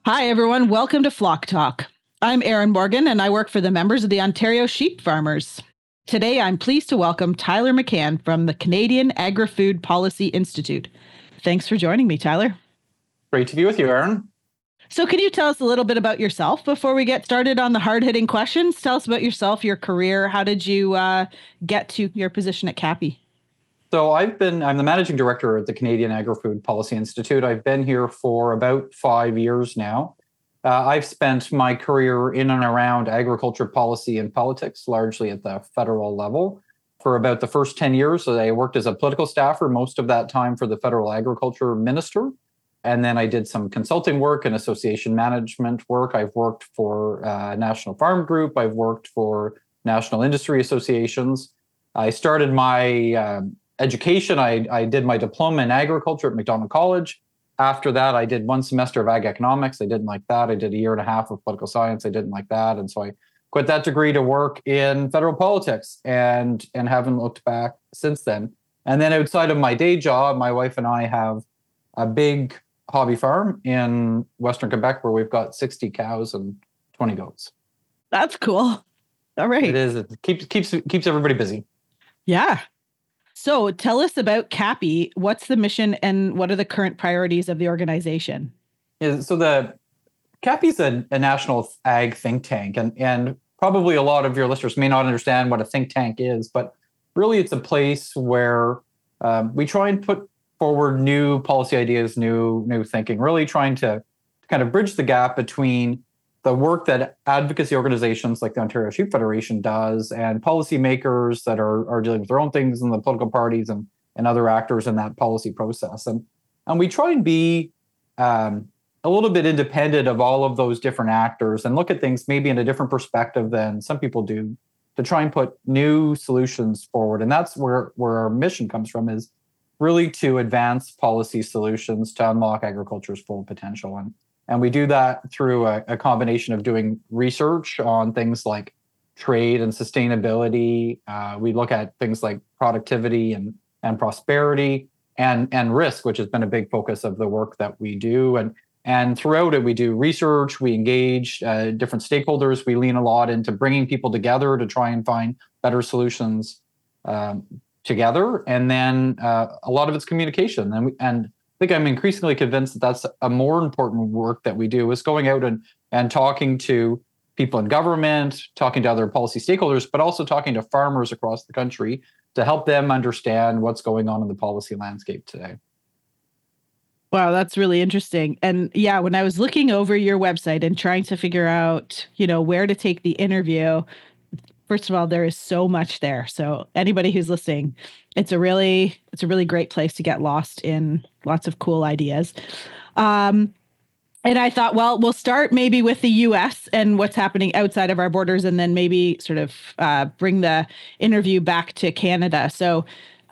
Hi, everyone. Welcome to Flock Talk. I'm Erin Morgan, and I work for the members of the Ontario Sheep Farmers. Today, I'm pleased to welcome Tyler McCann from the Canadian Agri-Food Policy Institute. Thanks for joining me, Tyler. Great to be with you, Erin. So can you tell us a little bit about yourself before we get started on the hard-hitting questions? Tell us about yourself, your career. How did you get to your position at CAPI? So I'm the managing director at the Canadian Agri-Food Policy Institute. I've been here for about 5 years now. I've spent my career in and around agriculture policy and politics, largely at the federal level. For about the first 10 years, I worked as a political staffer, most of that time for the federal agriculture minister. And then I did some consulting work and association management work. I've worked for National Farm Group. I've worked for national industry associations. I started my education. I did my diploma in agriculture at Macdonald College. After that, I did one semester of ag economics. I didn't like that. I did a year and a half of political science. I didn't like that. And so I quit that degree to work in federal politics and haven't looked back since then. And then outside of my day job, my wife and I have a big hobby farm in Western Quebec where we've got 60 cows and 20 goats. That's cool. All right. It is. It keeps everybody busy. Yeah. So tell us about CAPI. What's the mission and what are the current priorities of the organization? Yeah, so the CAPI is a national ag think tank, and probably a lot of your listeners may not understand what a think tank is, but really it's a place where we try and put forward new policy ideas, new thinking, really trying to kind of bridge the gap between the work that advocacy organizations like the Ontario Sheep Federation does and policymakers that are dealing with their own things in the political parties and other actors in that policy process. And we try and be a little bit independent of all of those different actors and look at things maybe in a different perspective than some people do to try and put new solutions forward. And that's where our mission comes from, is really to advance policy solutions to unlock agriculture's full potential. And we do that through a combination of doing research on things like trade and sustainability. We look at things like productivity and prosperity and risk, which has been a big focus of the work that we do. And throughout it, we do research, we engage different stakeholders. We lean a lot into bringing people together to try and find better solutions together. And then a lot of it's communication. And I think I'm increasingly convinced that that's a more important work that we do, is going out and talking to people in government, talking to other policy stakeholders, but also talking to farmers across the country to help them understand what's going on in the policy landscape today. Wow, that's really interesting. And yeah, when I was looking over your website and trying to figure out, where to take the interview, first of all, there is so much there. So anybody who's listening, it's a really great place to get lost in lots of cool ideas. And I thought, well, we'll start maybe with the U.S. and what's happening outside of our borders, and then maybe sort of bring the interview back to Canada. So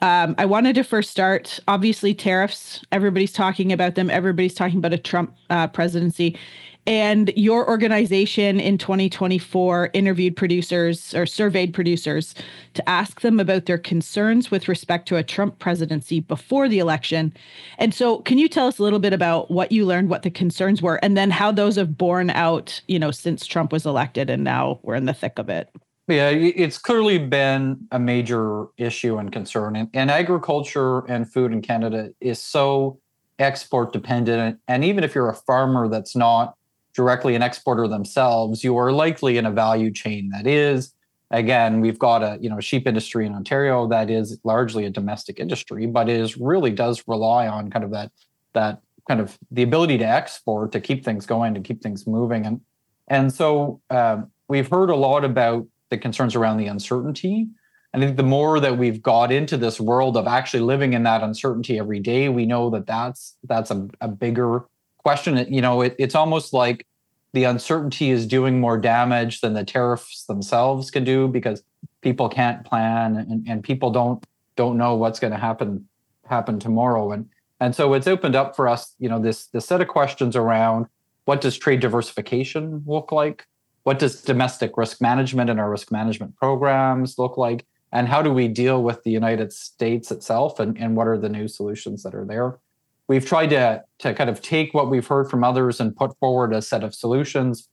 I wanted to first start, obviously, tariffs. Everybody's talking about them. Everybody's talking about a Trump presidency. And your organization in 2024 interviewed producers or surveyed producers to ask them about their concerns with respect to a Trump presidency before the election. And so can you tell us a little bit about what you learned, what the concerns were, and then how those have borne out, since Trump was elected and now we're in the thick of it? Yeah, it's clearly been a major issue and concern. And agriculture and food in Canada is so export dependent. And even if you're a farmer that's not directly an exporter themselves, you are likely in a value chain that is, again, we've got a sheep industry in Ontario that is largely a domestic industry, but really does rely on kind of that kind of the ability to export, to keep things going, to keep things moving. And so we've heard a lot about the concerns around the uncertainty. I think the more that we've got into this world of actually living in that uncertainty every day, we know that that's a bigger question. It's almost like the uncertainty is doing more damage than the tariffs themselves can do, because people can't plan and people don't know what's going to happen tomorrow. And so it's opened up for us, this set of questions around what does trade diversification look like? What does domestic risk management and our risk management programs look like? And how do we deal with the United States itself? And what are the new solutions that are there? we've tried to kind of take what we've heard from others and put forward a set of solutions.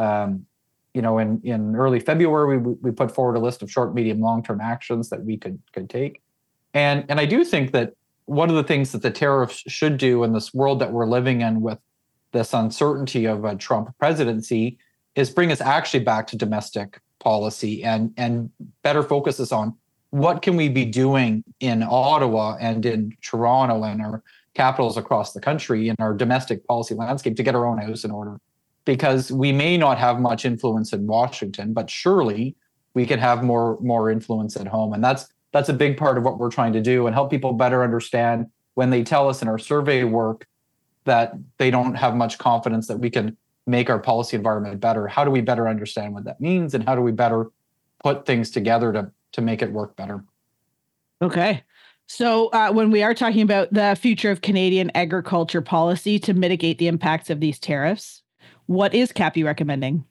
In early February, we put forward a list of short, medium, long-term actions that we could take. And I do think that one of the things that the tariffs should do in this world that we're living in with this uncertainty of a Trump presidency is bring us actually back to domestic policy and better focuses on what can we be doing in Ottawa and in Toronto and our capitals across the country in our domestic policy landscape to get our own house in order. Because we may not have much influence in Washington, but surely we can have more influence at home. And that's a big part of what we're trying to do and help people better understand when they tell us in our survey work that they don't have much confidence that we can make our policy environment better. How do we better understand what that means, and how do we better put things together to make it work better? Okay. So when we are talking about the future of Canadian agriculture policy to mitigate the impacts of these tariffs, what is CAPI recommending?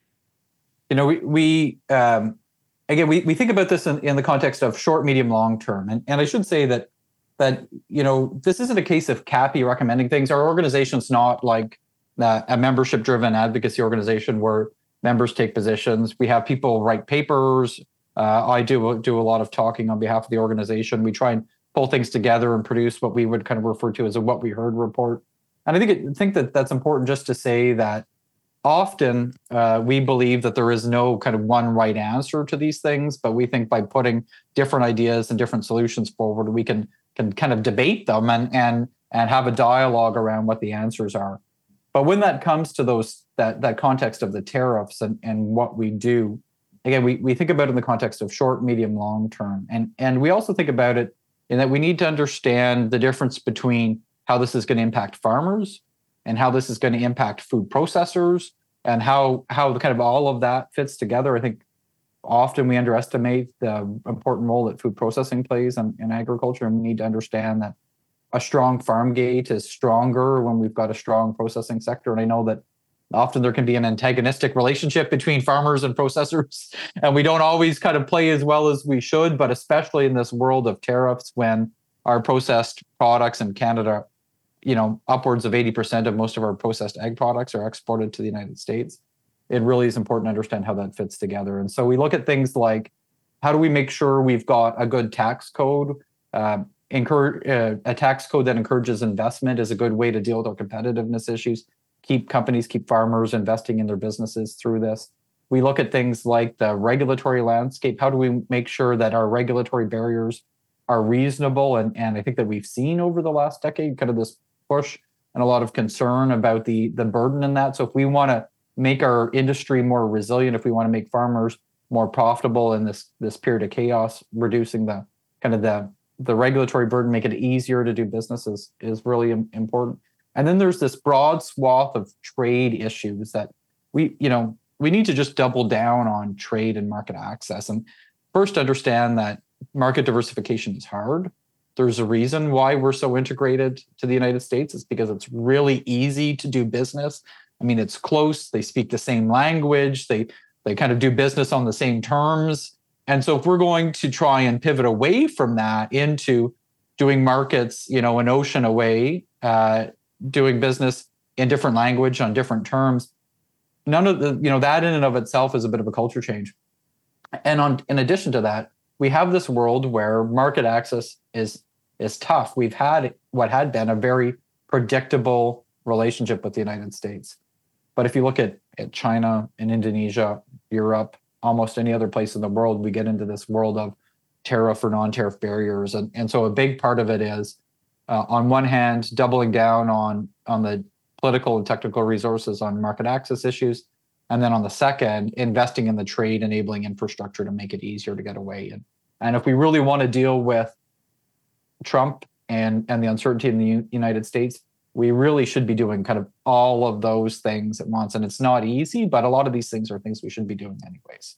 We think about this in the context of short, medium, long term. And I should say that this isn't a case of CAPI recommending things. Our organization's not like a membership-driven advocacy organization where members take positions. We have people write papers. I do a lot of talking on behalf of the organization. We try and pull things together and produce what we would kind of refer to as a what we heard report. And I think that's important just to say that often we believe that there is no kind of one right answer to these things, but we think by putting different ideas and different solutions forward, we can kind of debate them and have a dialogue around what the answers are. But when that comes to that context of the tariffs and what we do, again, we think about it in the context of short, medium, long term. And we also think about it in that we need to understand the difference between how this is going to impact farmers and how this is going to impact food processors and how kind of all of that fits together. I think often we underestimate the important role that food processing plays in agriculture, and we need to understand that a strong farm gate is stronger when we've got a strong processing sector. And I know that often there can be an antagonistic relationship between farmers and processors, and we don't always kind of play as well as we should, but especially in this world of tariffs when our processed products in Canada, upwards of 80% of most of our processed egg products are exported to the United States. It really is important to understand how that fits together. And so we look at things like, how do we make sure we've got a good tax code? A tax code that encourages investment is a good way to deal with our competitiveness issues. Keep farmers investing in their businesses through this. We look at things like the regulatory landscape. How do we make sure that our regulatory barriers are reasonable? And I think that we've seen over the last decade kind of this push and a lot of concern about the burden in that. So if we want to make our industry more resilient, if we want to make farmers more profitable in this period of chaos, reducing the regulatory burden, make it easier to do business is really important. And then there's this broad swath of trade issues that we need to just double down on trade and market access. And first understand that market diversification is hard. There's a reason why we're so integrated to the United States. It's because it's really easy to do business. I mean, it's close. They speak the same language. They kind of do business on the same terms. And so if we're going to try and pivot away from that into doing markets, an ocean away, doing business in different language on different terms, none of that in and of itself is a bit of a culture change. And in addition to that, we have this world where market access is tough. We've had what had been a very predictable relationship with the United States. But if you look at China and Indonesia, Europe, almost any other place in the world, we get into this world of tariff or non-tariff barriers. And so a big part of it is, on one hand, doubling down on the political and technical resources on market access issues. And then on the second, investing in the trade enabling infrastructure to make it easier to get away. And if we really want to deal with Trump and the uncertainty in the United States, we really should be doing kind of all of those things at once. And it's not easy, but a lot of these things are things we should be doing anyways.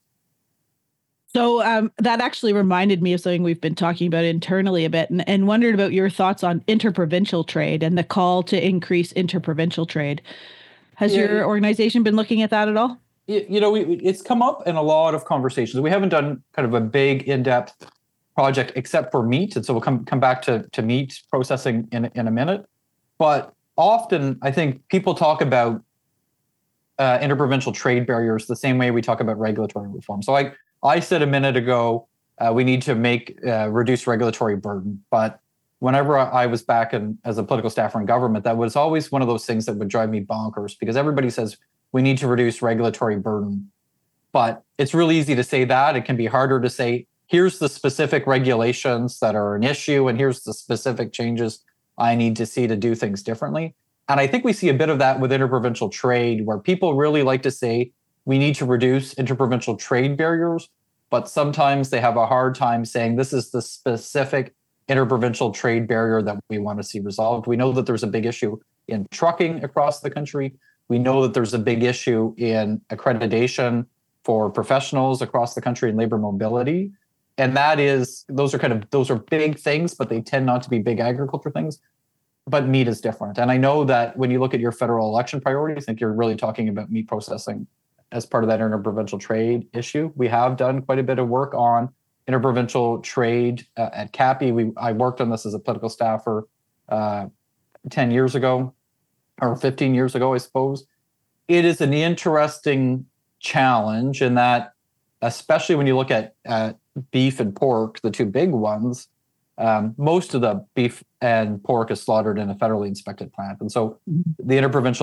So that actually reminded me of something we've been talking about internally a bit, and wondered about your thoughts on interprovincial trade and the call to increase interprovincial trade. Has your organization been looking at that at all? It's come up in a lot of conversations. We haven't done kind of a big in-depth project except for meat. And so we'll come back to meat processing in a minute. But often, I think people talk about interprovincial trade barriers the same way we talk about regulatory reform. So I said a minute ago, we need to reduce regulatory burden. But whenever I was back as a political staffer in government, that was always one of those things that would drive me bonkers, because everybody says we need to reduce regulatory burden. But it's really easy to say that. It can be harder to say, here's the specific regulations that are an issue, and here's the specific changes I need to see to do things differently. And I think we see a bit of that with interprovincial trade, where people really like to say we need to reduce interprovincial trade barriers, but sometimes they have a hard time saying this is the specific interprovincial trade barrier that we want to see resolved. We know that there's a big issue in trucking across the country. We know that there's a big issue in accreditation for professionals across the country and labor mobility. And those are big things, but they tend not to be big agriculture things. But meat is different. And I know that when you look at your federal election priorities, I think you're really talking about meat processing as part of that interprovincial trade issue. We have done quite a bit of work on interprovincial trade at CAPI. I worked on this as a political staffer 10 years ago, or 15 years ago, I suppose. It is an interesting challenge in that, especially when you look at beef and pork, the two big ones, most of the beef and pork is slaughtered in a federally inspected plant. And so the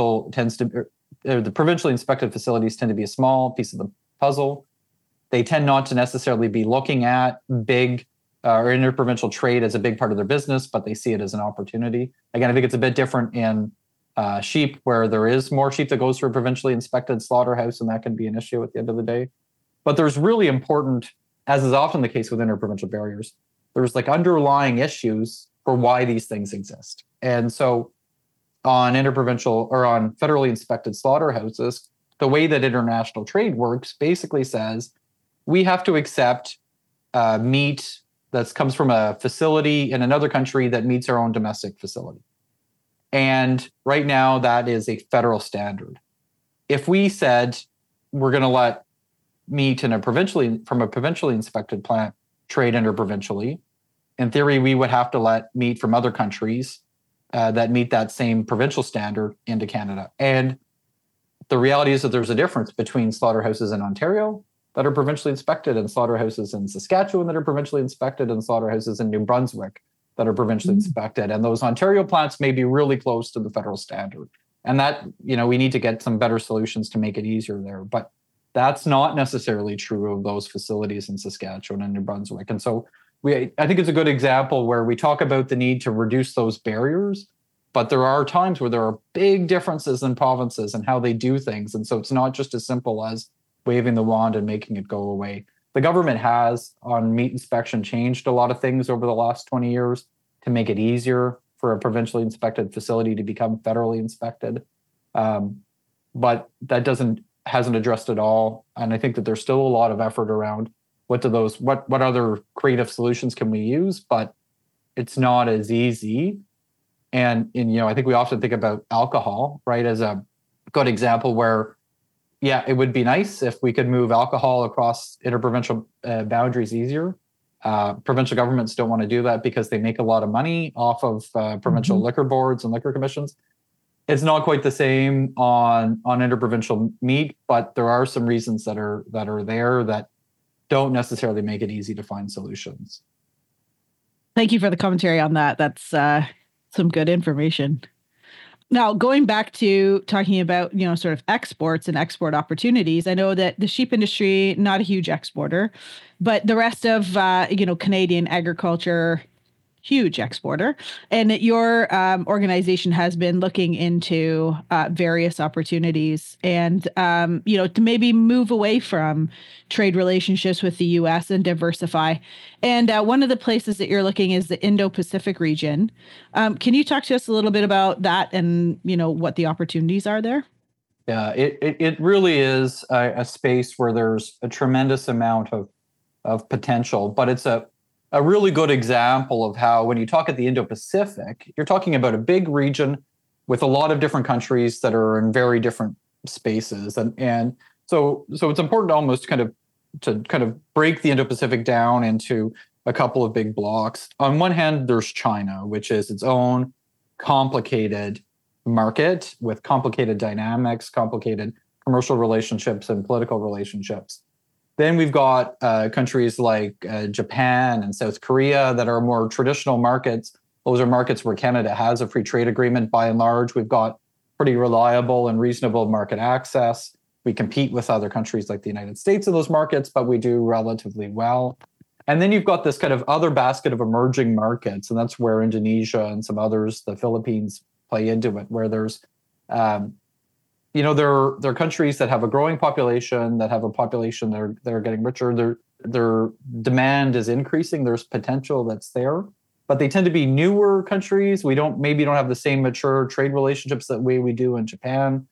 provincially inspected facilities tend to be a small piece of the puzzle. They tend not to necessarily be looking at big or interprovincial trade as a big part of their business, but they see it as an opportunity. Again, I think it's a bit different in sheep, where there is more sheep that goes through a provincially inspected slaughterhouse, and that can be an issue at the end of the day. But there's really important, as is often the case with interprovincial barriers, there's like underlying issues for why these things exist. And so on interprovincial or on federally inspected slaughterhouses, the way that international trade works basically says we have to accept meat that comes from a facility in another country that meets our own domestic facility. And right now, that is a federal standard. If we said we're going to let meat from a provincially inspected plant trade interprovincially, in theory, we would have to let meat from other countries that meet that same provincial standard into Canada. And the reality is that there's a difference between slaughterhouses in Ontario that are provincially inspected and slaughterhouses in Saskatchewan that are provincially inspected and slaughterhouses in New Brunswick that are provincially inspected. And those Ontario plants may be really close to the federal standard. And that, we need to get some better solutions to make it easier there. But that's not necessarily true of those facilities in Saskatchewan and New Brunswick. And so I think it's a good example where we talk about the need to reduce those barriers, but there are times where there are big differences in provinces and how they do things. And so it's not just as simple as waving the wand and making it go away. The government has, on meat inspection, changed a lot of things over the last 20 years to make it easier for a provincially inspected facility to become federally inspected. But that hasn't addressed it all. And I think that there's still a lot of effort around what other creative solutions can we use, but it's not as easy. And I think we often think about alcohol, right, as a good example where, yeah, it would be nice if we could move alcohol across interprovincial boundaries easier. Provincial governments don't want to do that because they make a lot of money off of provincial liquor boards and liquor commissions. It's not quite the same on interprovincial meat, but there are some reasons that are there that don't necessarily make it easy to find solutions. Thank you for the commentary on that. That's some good information. Now, going back to talking about, sort of exports and export opportunities, I know that the sheep industry, not a huge exporter, but the rest of, Canadian agriculture, huge exporter. And your organization has been looking into various opportunities and, to maybe move away from trade relationships with the U.S. and diversify. And one of the places that you're looking is the Indo-Pacific region. Can you talk to us a little bit about that and, what the opportunities are there? Yeah, it really is a space where there's a tremendous amount of potential, but it's a really good example of how, when you talk at the Indo-Pacific, you're talking about a big region with a lot of different countries that are in very different spaces. And so it's important almost to break the Indo-Pacific down into a couple of big blocks. On one hand, there's China, which is its own complicated market with complicated dynamics, complicated commercial relationships and political relationships. Then we've got countries like Japan and South Korea that are more traditional markets. Those are markets where Canada has a free trade agreement by and large. We've got pretty reliable and reasonable market access. We compete with other countries like the United States in those markets, but we do relatively well. And then you've got this kind of other basket of emerging markets, and that's where Indonesia and some others, the Philippines, play into it, where there's there are countries that have a growing population, that have a population that are getting richer. Their demand is increasing. There's potential that's there, but they tend to be newer countries. We don't have the same mature trade relationships that we do in Japan.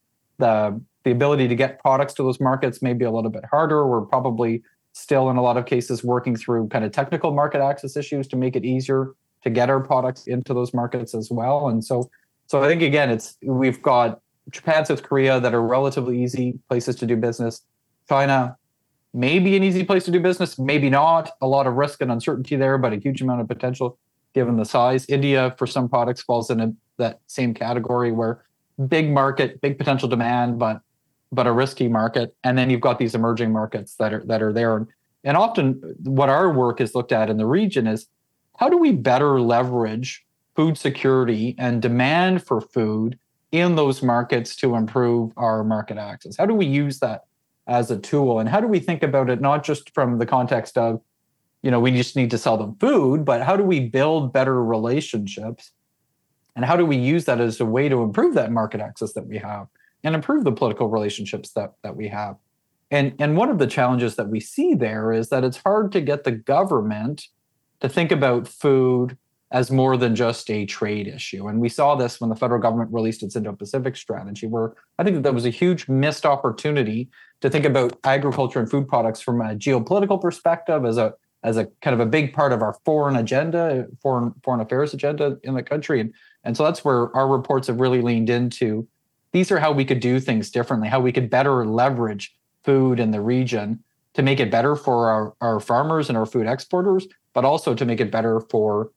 The ability to get products to those markets may be a little bit harder. We're probably still in a lot of cases working through kind of technical market access issues to make it easier to get our products into those markets as well. And so I think again, we've got Japan, South Korea that are relatively easy places to do business. China may be an easy place to do business, maybe not. A lot of risk and uncertainty there, but a huge amount of potential given the size. India, for some products, falls in that same category where big market, big potential demand, but a risky market. And then you've got these emerging markets that are there. And often what our work is looked at in the region is how do we better leverage food security and demand for food in those markets to improve our market access? How do we use that as a tool? And how do we think about it, not just from the context of, we just need to sell them food, but how do we build better relationships? And how do we use that as a way to improve that market access that we have and improve the political relationships that we have? And one of the challenges that we see there is that it's hard to get the government to think about food as more than just a trade issue. And we saw this when the federal government released its Indo-Pacific strategy, where I think that was a huge missed opportunity to think about agriculture and food products from a geopolitical perspective as a kind of a big part of our foreign agenda, foreign affairs agenda in the country. And so that's where our reports have really leaned into. These are how we could do things differently, how we could better leverage food in the region to make it better for our farmers and our food exporters, but also to make it better for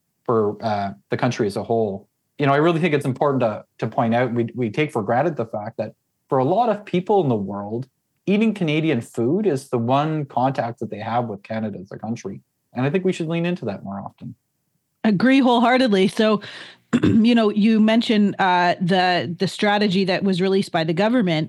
the country as a whole. I really think it's important to point out, we take for granted the fact that for a lot of people in the world, eating Canadian food is the one contact that they have with Canada as a country. And I think we should lean into that more often. Agree wholeheartedly. So, you mentioned the strategy that was released by the government.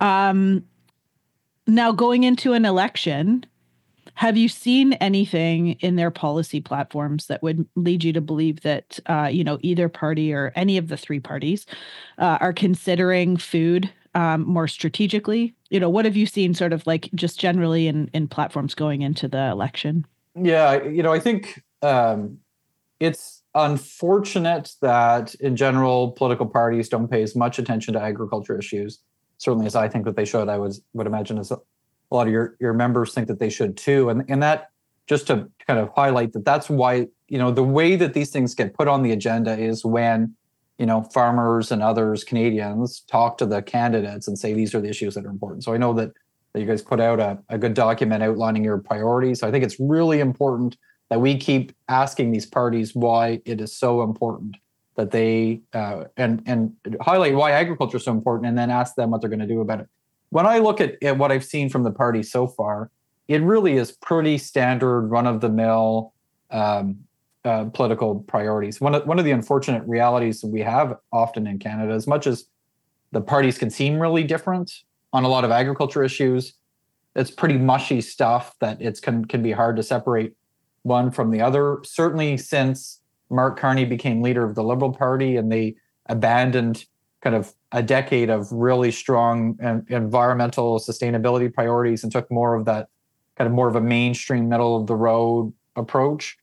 Now, going into an election, have you seen anything in their policy platforms that would lead you to believe that, either party or any of the three parties are considering food more strategically? What have you seen sort of like just generally in platforms going into the election? Yeah, I think it's unfortunate that in general, political parties don't pay as much attention to agriculture issues, certainly as I think that they should. I would imagine as a lot of your members think that they should too. And that, just to kind of highlight that's why, the way that these things get put on the agenda is when, farmers and others, Canadians, talk to the candidates and say, these are the issues that are important. So I know that you guys put out a good document outlining your priorities. So I think it's really important that we keep asking these parties why it is so important that they and highlight why agriculture is so important, and then ask them what they're going to do about it. When I look at what I've seen from the party so far, it really is pretty standard, run-of-the-mill political priorities. One of the unfortunate realities that we have often in Canada, as much as the parties can seem really different on a lot of agriculture issues, it's pretty mushy stuff that it can be hard to separate one from the other. Certainly since Mark Carney became leader of the Liberal Party and they abandoned kind of a decade of really strong environmental sustainability priorities and took more of that kind of more of a mainstream middle of the road approach.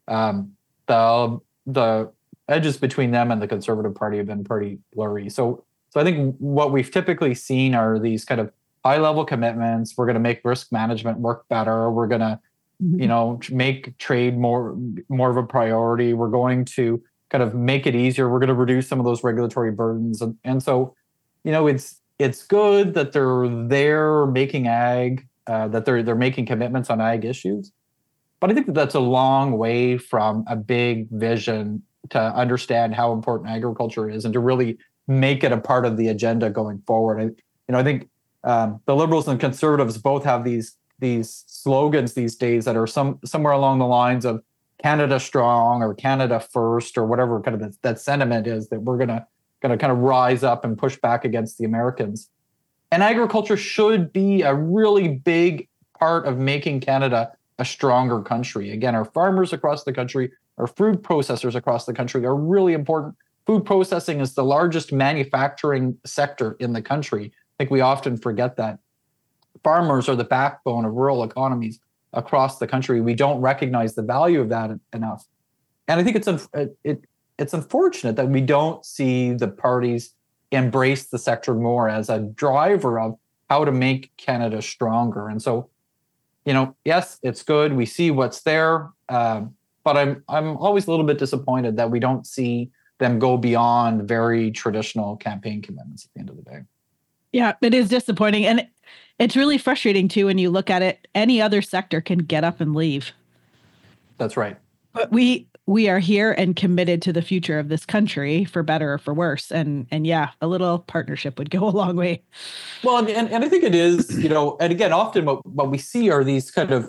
The edges between them and the Conservative Party have been pretty blurry. So I think what we've typically seen are these kind of high level commitments. We're going to make risk management work better. We're going to, make trade more of a priority. We're going to kind of make it easier. We're going to reduce some of those regulatory burdens. And so, it's good that they're making ag, that they're making commitments on ag issues. But I think that's a long way from a big vision to understand how important agriculture is and to really make it a part of the agenda going forward. I think the Liberals and Conservatives both have these slogans these days that are somewhere along the lines of Canada strong or Canada first or whatever kind of that sentiment is, that we're gonna kind of rise up and push back against the Americans. And agriculture should be a really big part of making Canada a stronger country. Again, our farmers across the country, our food processors across the country are really important. Food processing is the largest manufacturing sector in the country. I think we often forget that. Farmers are the backbone of rural economies across the country. We don't recognize the value of that enough. And I think it's unfortunate that we don't see the parties embrace the sector more as a driver of how to make Canada stronger. And so, yes, it's good. We see what's there, but I'm always a little bit disappointed that we don't see them go beyond very traditional campaign commitments at the end of the day. Yeah, it is disappointing. And it's really frustrating too when you look at it. Any other sector can get up and leave. That's right. But we are here and committed to the future of this country, for better or for worse. And yeah, a little partnership would go a long way. Well, and I think it is, and again, often what we see are these kind of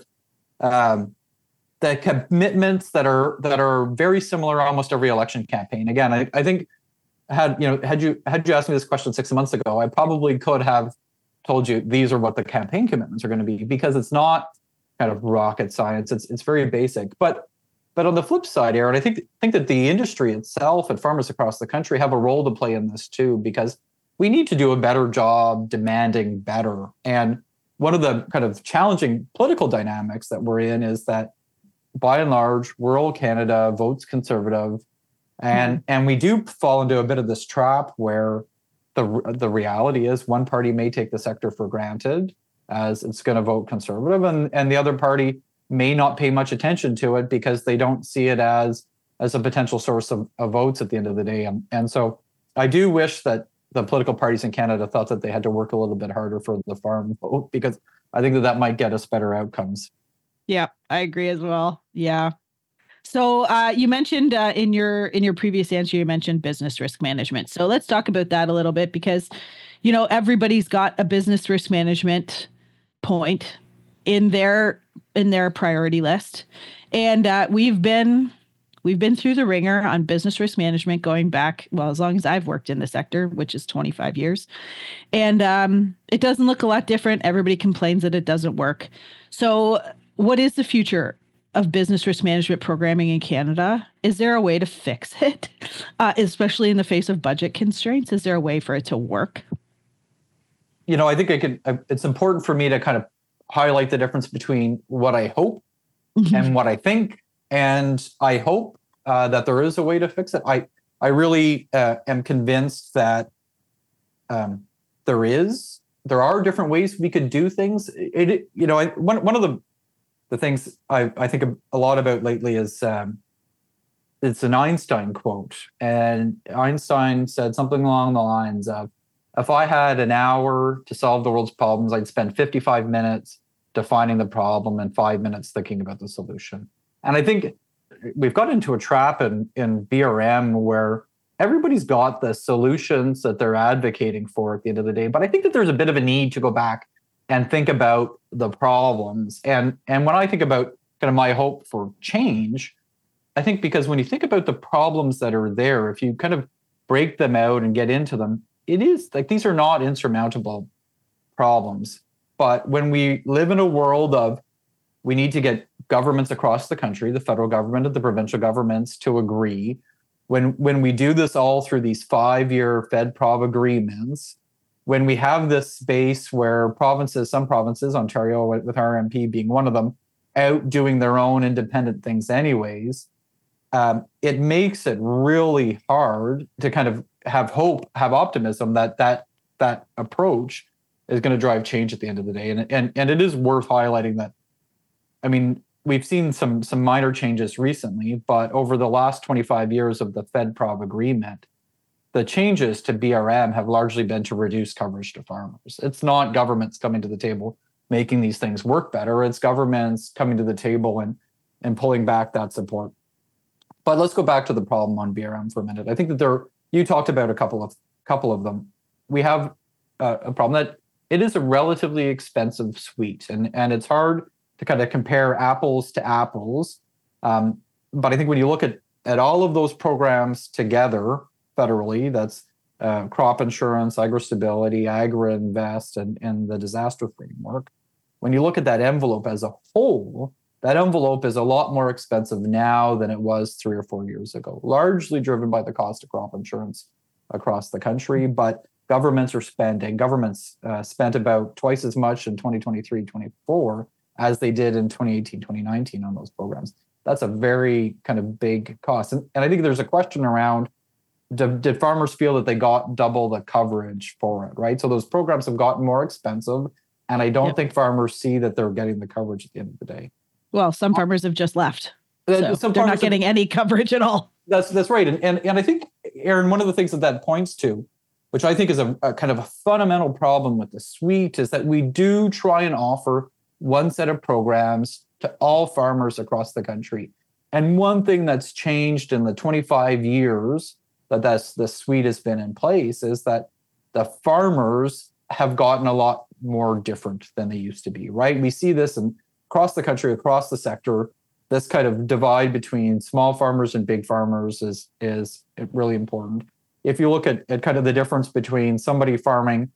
the commitments that are very similar almost every election campaign. Again, I think had you asked me this question 6 months ago, I probably could have told you these are what the campaign commitments are going to be, because it's not kind of rocket science. It's very basic. But on the flip side, Aaron, I think that the industry itself and farmers across the country have a role to play in this too, because we need to do a better job demanding better. And one of the kind of challenging political dynamics that we're in is that, by and large, rural Canada votes Conservative, and we do fall into a bit of this trap where the reality is one party may take the sector for granted as it's going to vote Conservative, and the other party may not pay much attention to it because they don't see it as a potential source of votes at the end of the day. And so I do wish that the political parties in Canada thought that they had to work a little bit harder for the farm vote, because I think that might get us better outcomes. Yeah, I agree as well. Yeah. So you mentioned in your previous answer, you mentioned business risk management. So let's talk about that a little bit, because, everybody's got a business risk management point in their priority list. And we've been through the ringer on business risk management going back, well, as long as I've worked in the sector, which is 25 years. And it doesn't look a lot different. Everybody complains that it doesn't work. So what is the future of business risk management programming in Canada? Is there a way to fix it, especially in the face of budget constraints? Is there a way for it to work? I think it's important for me to kind of highlight the difference between what I hope and what I think. And I hope that there is a way to fix it. I really am convinced that there are different ways we could do things. One of the things I think a lot about lately is it's an Einstein quote. And Einstein said something along the lines of, if I had an hour to solve the world's problems, I'd spend 55 minutes defining the problem and 5 minutes thinking about the solution. And I think we've got into a trap in BRM where everybody's got the solutions that they're advocating for at the end of the day. But I think that there's a bit of a need to go back and think about the problems. And when I think about kind of my hope for change, I think because when you think about the problems that are there, if you kind of break them out and get into them, it is like these are not insurmountable problems. But when we live in a world of we need to get governments across the country, the federal government and the provincial governments, to agree, when we do this all through these 5-year Fed-Prov agreements, when we have this space where some provinces, Ontario with RMP being one of them, out doing their own independent things anyways, it makes it really hard to kind of have hope, have optimism that approach is going to drive change at the end of the day. And it is worth highlighting that. I mean, we've seen some minor changes recently, but over the last 25 years of the Fed-Prov agreement, the changes to BRM have largely been to reduce coverage to farmers. It's not governments coming to the table making these things work better. It's governments coming to the table and pulling back that support. But let's go back to the problem on BRM for a minute. I think that you talked about a couple of them. We have a problem that it is a relatively expensive suite, and it's hard to kind of compare apples to apples. But I think when you look at all of those programs together federally, that's crop insurance, agri-stability, agri-invest, and the disaster framework. When you look at that envelope as a whole, that envelope is a lot more expensive now than it was 3 or 4 years ago, largely driven by the cost of crop insurance across the country. But governments spent about twice as much in 2023-24 as they did in 2018-2019 on those programs. That's a very kind of big cost. And I think there's a question around, did farmers feel that they got double the coverage for it, right? So those programs have gotten more expensive, and I don't think farmers see that they're getting the coverage at the end of the day. Well, some farmers have just left. So they're not getting any coverage at all. That's right. And I think, Aaron, one of the things that points to, which I think is a kind of a fundamental problem with the suite, is that we do try and offer one set of programs to all farmers across the country. And one thing that's changed in the 25 years that the suite has been in place is that the farmers have gotten a lot more different than they used to be, right? We see this across the country, across the sector. This kind of divide between small farmers and big farmers is really important. If you look at kind of the difference between somebody farming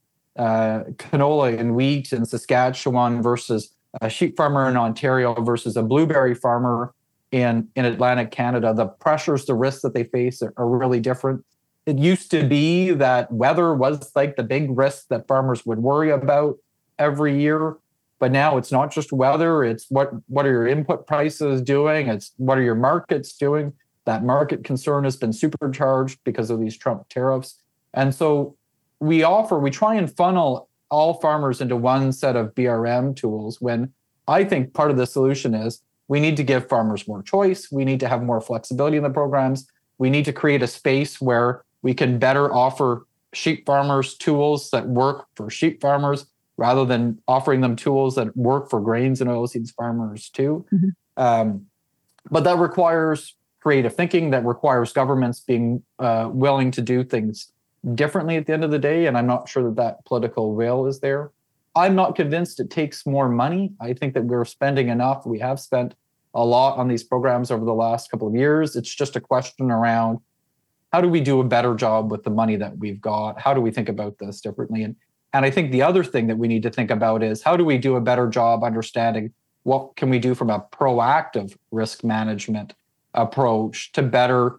canola and wheat in Saskatchewan versus a sheep farmer in Ontario versus a blueberry farmer in Atlantic Canada, the pressures, the risks that they face are really different. It used to be that weather was like the big risk that farmers would worry about every year. But now it's not just weather, it's what are your input prices doing? It's what are your markets doing? That market concern has been supercharged because of these Trump tariffs. And so we try and funnel all farmers into one set of BRM tools, when I think part of the solution is we need to give farmers more choice. We need to have more flexibility in the programs. We need to create a space where we can better offer sheep farmers tools that work for sheep farmers, rather than offering them tools that work for grains and oilseeds farmers too. Mm-hmm. But that requires creative thinking, that requires governments being willing to do things differently at the end of the day. And I'm not sure that political will is there. I'm not convinced it takes more money. I think that we're spending enough. We have spent a lot on these programs over the last couple of years. It's just a question around, how do we do a better job with the money that we've got? How do we think about this differently? And I think the other thing that we need to think about is, how do we do a better job understanding what can we do from a proactive risk management approach to better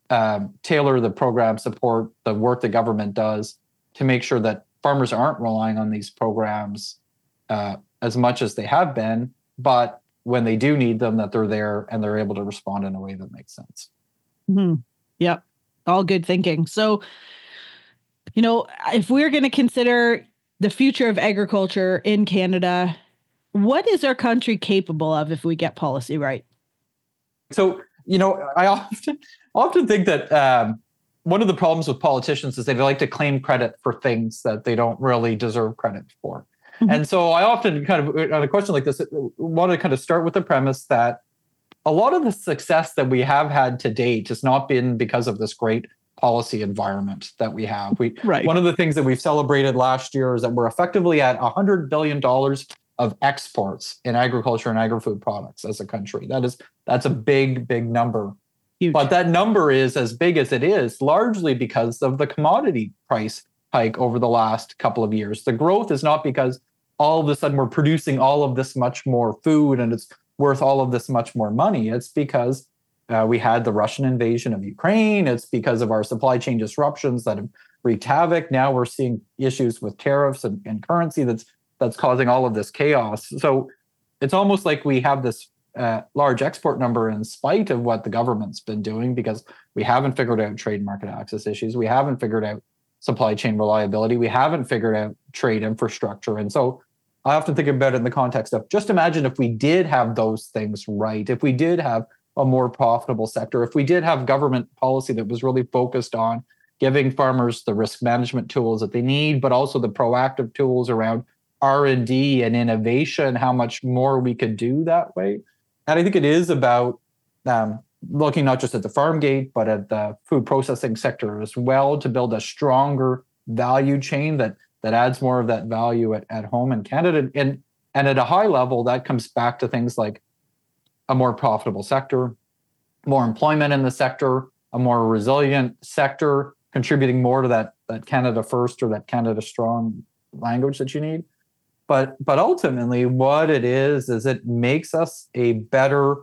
tailor the program support, the work the government does, to make sure that farmers aren't relying on these programs as much as they have been, but when they do need them, that they're there and they're able to respond in a way that makes sense. Mm-hmm. Yep. All good thinking. So, if we're going to consider the future of agriculture in Canada, what is our country capable of if we get policy right? So, I often think that one of the problems with politicians is they like to claim credit for things that they don't really deserve credit for. Mm-hmm. And so I often kind of, on a question like this, want to kind of start with the premise that a lot of the success that we have had to date has not been because of this great policy environment that we have. One of the things that we've celebrated last year is that we're effectively at $100 billion of exports in agriculture and agri-food products as a country. That's a big, big number. Huge. But that number is as big as it is largely because of the commodity price hike over the last couple of years. The growth is not because all of a sudden we're producing all of this much more food and it's worth all of this much more money. It's because we had the Russian invasion of Ukraine. It's because of our supply chain disruptions that have wreaked havoc. Now we're seeing issues with tariffs and currency that's causing all of this chaos. So it's almost like we have this large export number in spite of what the government's been doing, because we haven't figured out trade market access issues. We haven't figured out supply chain reliability. We haven't figured out trade infrastructure. And so I often think about it in the context of, just imagine if we did have those things right, if we did have a more profitable sector, if we did have government policy that was really focused on giving farmers the risk management tools that they need, but also the proactive tools around R&D and innovation, how much more we could do that way. And I think it is about looking not just at the farm gate, but at the food processing sector as well to build a stronger value chain that adds more of that value at home in Canada. And at a high level, that comes back to things like a more profitable sector, more employment in the sector, a more resilient sector, contributing more to that Canada First or that Canada Strong language that you need. But ultimately, what it is it makes us a better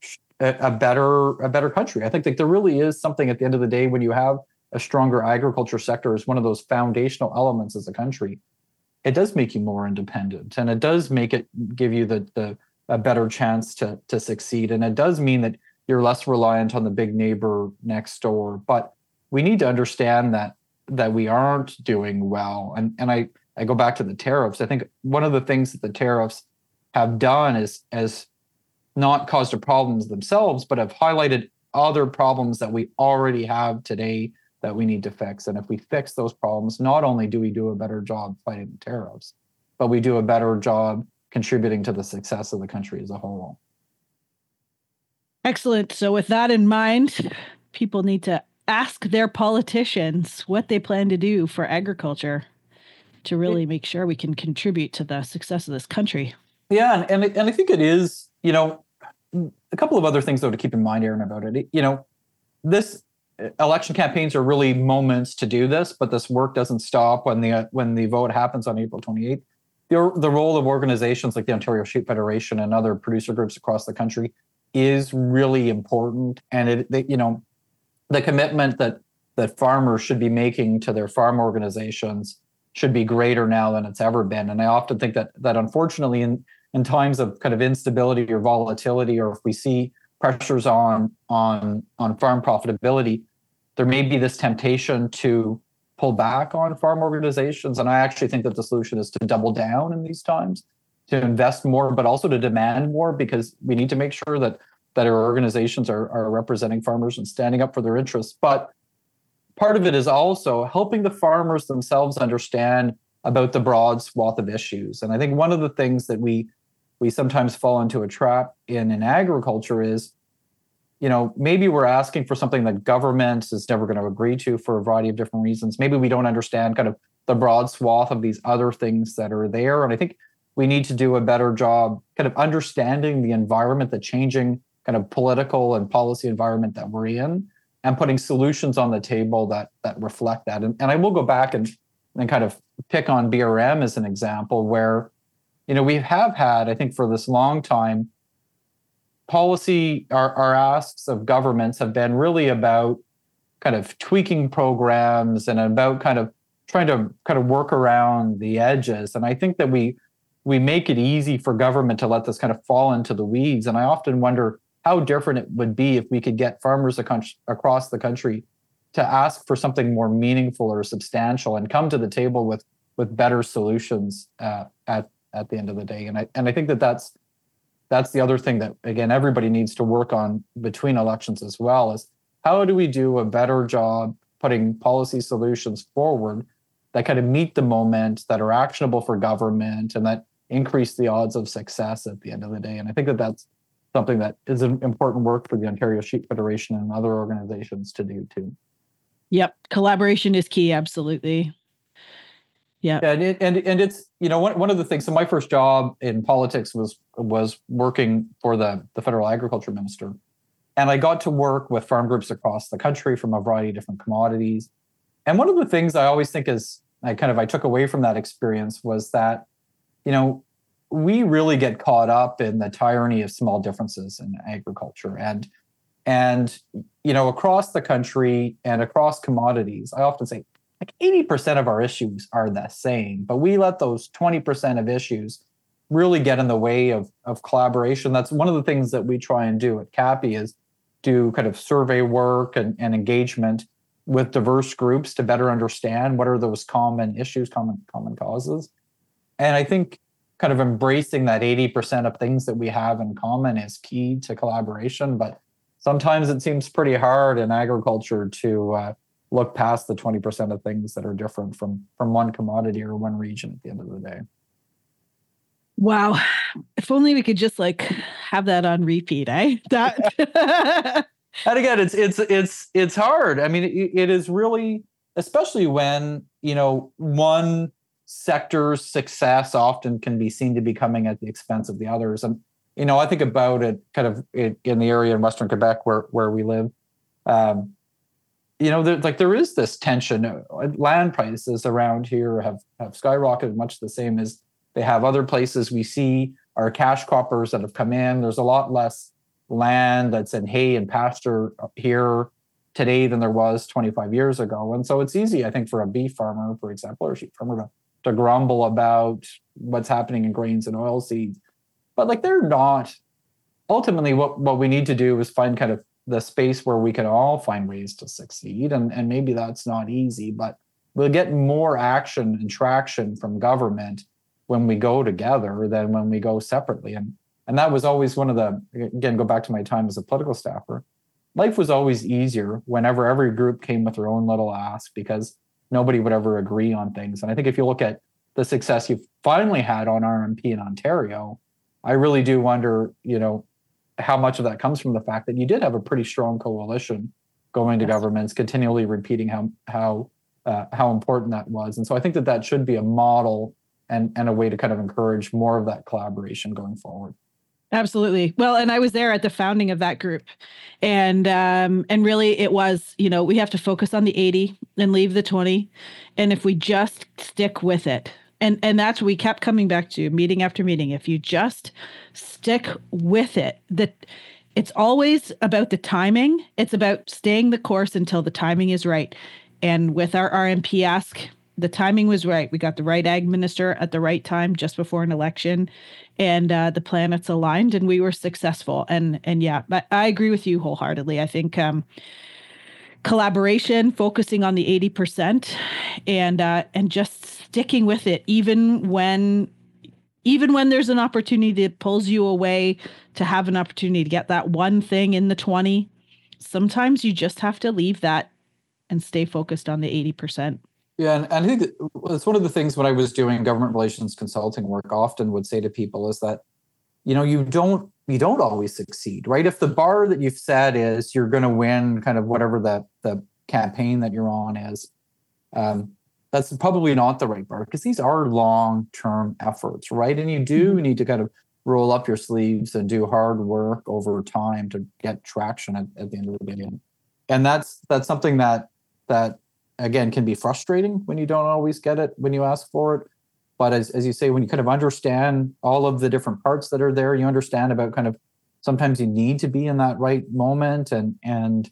country. I think that there really is something at the end of the day when you have a stronger agriculture sector as one of those foundational elements as a country. It does make you more independent, and it does make it give you a better chance to succeed, and it does mean that you're less reliant on the big neighbor next door. But we need to understand that we aren't doing well, and I go back to the tariffs. I think one of the things that the tariffs have done is not caused the problems themselves, but have highlighted other problems that we already have today that we need to fix. And if we fix those problems, not only do we do a better job fighting the tariffs, but we do a better job contributing to the success of the country as a whole. Excellent. So with that in mind, people need to ask their politicians what they plan to do for agriculture to really make sure we can contribute to the success of this country. Yeah, and I think it is, a couple of other things though to keep in mind, Aaron, about it. This election campaigns are really moments to do this, but this work doesn't stop when the vote happens on April 28th. The role of organizations like the Ontario Sheep Federation and other producer groups across the country is really important, and the commitment that farmers should be making to their farm organizations should be greater now than it's ever been. And I often think that unfortunately in times of kind of instability or volatility, or if we see pressures on farm profitability, there may be this temptation to pull back on farm organizations. And I actually think that the solution is to double down in these times, to invest more, but also to demand more, because we need to make sure that our organizations are representing farmers and standing up for their interests. But part of it is also helping the farmers themselves understand about the broad swath of issues. And I think one of the things that we sometimes fall into a trap in agriculture is, maybe we're asking for something that government is never going to agree to for a variety of different reasons. Maybe we don't understand kind of the broad swath of these other things that are there. And I think we need to do a better job kind of understanding the environment, the changing kind of political and policy environment that we're in, and putting solutions on the table that reflect that. And I will go back and kind of pick on BRM as an example where, we have had, I think for this long time, policy, our asks of governments have been really about kind of tweaking programs and about kind of trying to kind of work around the edges. And I think that we make it easy for government to let this kind of fall into the weeds. And I often wonder how different it would be if we could get farmers across the country to ask for something more meaningful or substantial and come to the table with better solutions at the end of the day. And I think that's the other thing that, again, everybody needs to work on between elections as well, is how do we do a better job putting policy solutions forward that kind of meet the moment, that are actionable for government, and that increase the odds of success at the end of the day. And I think that's something that is an important work for the Ontario Sheep Federation and other organizations to do too. Yep. Collaboration is key. Absolutely. Yeah. And it's, one of the things, so my first job in politics was working for the federal agriculture minister. And I got to work with farm groups across the country from a variety of different commodities. And one of the things I always think I took away from that experience was that, we really get caught up in the tyranny of small differences in agriculture. And across the country and across commodities, I often say, like 80% of our issues are the same, but we let those 20% of issues really get in the way of collaboration. That's one of the things that we try and do at CAPI, is do kind of survey work and engagement with diverse groups to better understand what are those common issues, common causes. And I think kind of embracing that 80% of things that we have in common is key to collaboration. But sometimes it seems pretty hard in agriculture to look past the 20% of things that are different from one commodity or one region at the end of the day. Wow. If only we could just have that on repeat, eh? That And again, it's hard. I mean, it is really, especially when, one sector's success often can be seen to be coming at the expense of the others. And, I think about it kind of in the area in Western Quebec where we live. There is this tension. Land prices around here have skyrocketed, much the same as they have other places. We see our cash croppers that have come in. There's a lot less land that's in hay and pasture here today than there was 25 years ago. And so it's easy, I think, for a beef farmer, for example, or a sheep farmer to grumble about what's happening in grains and oilseeds. But they're not, ultimately what we need to do is find kind of the space where we can all find ways to succeed. And maybe that's not easy, but we'll get more action and traction from government when we go together than when we go separately. And that was always one of again, go back to my time as a political staffer, life was always easier whenever every group came with their own little ask, because nobody would ever agree on things. And I think if you look at the success you've finally had on RMP in Ontario, I really do wonder, how much of that comes from the fact that you did have a pretty strong coalition going to governments, continually repeating how important that was. And so I think that should be a model and a way to kind of encourage more of that collaboration going forward. Absolutely. Well, and I was there at the founding of that group, and really it was, we have to focus on the 80 and leave the 20, and if we just stick with it, and that's what we kept coming back to meeting after meeting. If you just stick with it, that it's always about the timing. It's about staying the course until the timing is right. And with our RMP ask, the timing was right. We got the right ag minister at the right time, just before an election, and the planets aligned, and we were successful. And yeah, but I agree with you wholeheartedly. I think collaboration, focusing on the 80%, and just sticking with it, even when there's an opportunity that pulls you away to have an opportunity to get that one thing in the 20. Sometimes you just have to leave that and stay focused on the 80%. Yeah, and I think it's one of the things when I was doing government relations consulting work, often would say to people is that, you don't always succeed, right? If the bar that you've set is you're going to win kind of whatever the campaign that you're on is, that's probably not the right bar, because these are long-term efforts, right? And you do need to kind of roll up your sleeves and do hard work over time to get traction at the end of the day. And that's something that again, can be frustrating when you don't always get it when you ask for it. But as you say, when you kind of understand all of the different parts that are there, you understand about kind of sometimes you need to be in that right moment, and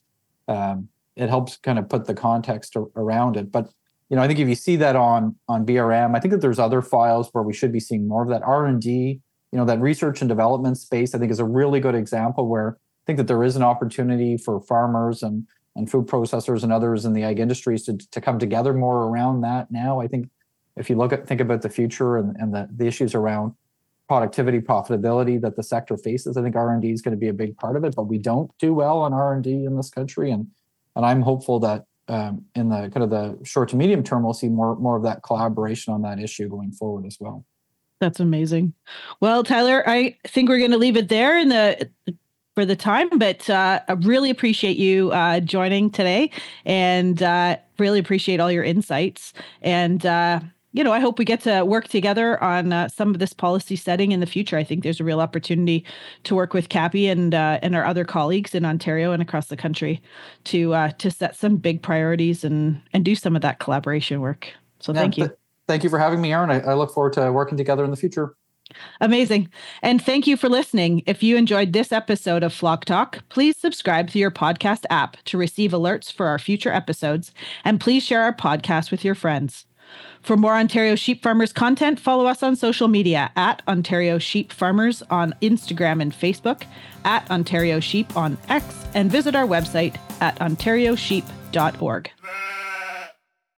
it helps kind of put the context around it. But I think if you see that on BRM, I think that there's other files where we should be seeing more of that. R&D, that research and development space, I think is a really good example where I think that there is an opportunity for farmers and food processors and others in the ag industries to come together more around that now. I think if you think about the future and the issues around productivity, profitability that the sector faces, I think R&D is going to be a big part of it, but we don't do well on R&D in this country. And I'm hopeful that in the kind of the short to medium term, we'll see more of that collaboration on that issue going forward as well. That's amazing. Well, Tyler, I think we're going to leave it there for the time, but I really appreciate you joining today, and really appreciate all your insights. And, I hope we get to work together on some of this policy setting in the future. I think there's a real opportunity to work with Cappy and our other colleagues in Ontario and across the country to set some big priorities and do some of that collaboration work. So thank you. Thank you for having me, Aaron. I look forward to working together in the future. Amazing. And thank you for listening. If you enjoyed this episode of Flock Talk, please subscribe to your podcast app to receive alerts for our future episodes. And please share our podcast with your friends. For more Ontario Sheep Farmers content, follow us on social media at Ontario Sheep Farmers on Instagram and Facebook, at Ontario Sheep on X, and visit our website at ontariosheep.org.